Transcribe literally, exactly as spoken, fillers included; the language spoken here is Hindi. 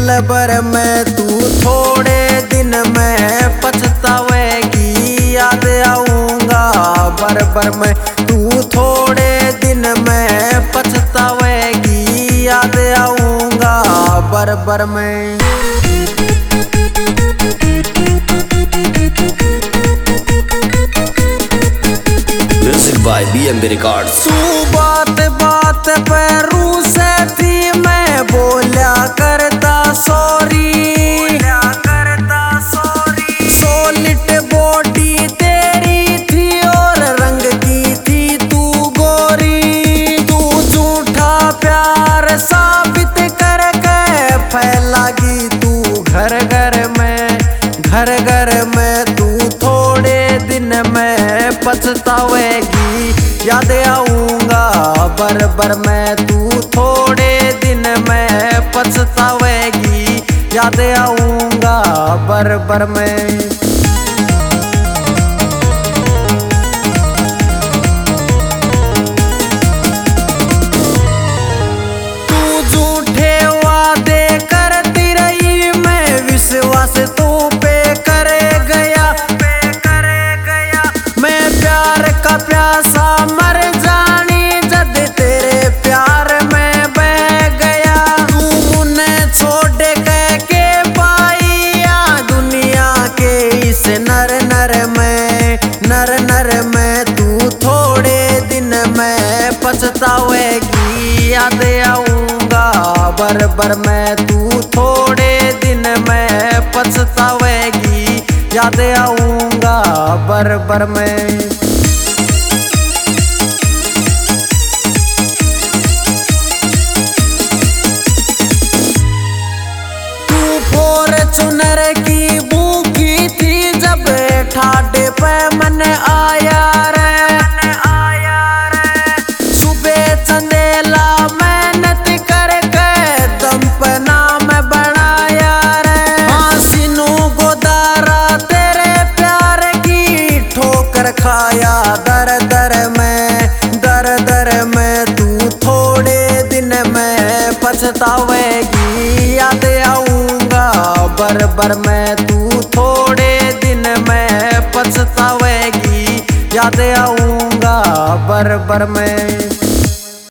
पल भर में तू थोड़े दिन में पछतावेगी। याद आऊंगा बर बर में तू थोड़े दिन में पछतावेगी। याद आऊंगा बर बर में। Music by B M B records. तू बात बात पे रूसे थी, मैं बोला करता सॉरी करता सॉरी। सोलिट बॉडी तेरी थी और रंग की थी तू गोरी। तू झूठा प्यार साबित करके फैलागी तू घर घर में घर घर में। तू थोड़े दिन में पछतावेगी। याद आऊंगा बर बर में तू थोड़े दिन में पछतावेगी। याद आऊंगा बर बर में। तू झूठे वादे करती रही, मैं विश्वास तू पे करे गया पे करे गया। मैं प्यार का प्यासा मर जानी जद तेरे प्यार में बह गया। तू मुन्ने छोड़ के के पाइया दुनिया के इस नर नर में नर नर में। तू थोड़े दिन में पछतावेगी। याद आऊंगा बर बर में तू थोड़े दिन में पछतावेगी। याद आऊंगा बर बर में। फॉर्च्यूनर की भूखी थी जब ठाडे पे मन आया रे आया रे। सुबह चंदेला मेहनत करके दम पे नाम बनाया रे। हसीनू गोदारा तेरे प्यार की ठोकर खाया दर दर में दर दर में। तू थोड़े दिन में पछतावेगी। याद आऊंगा बर बर में तू थोड़े दिन में पछतावेगी। याद आऊंगा बर बर में।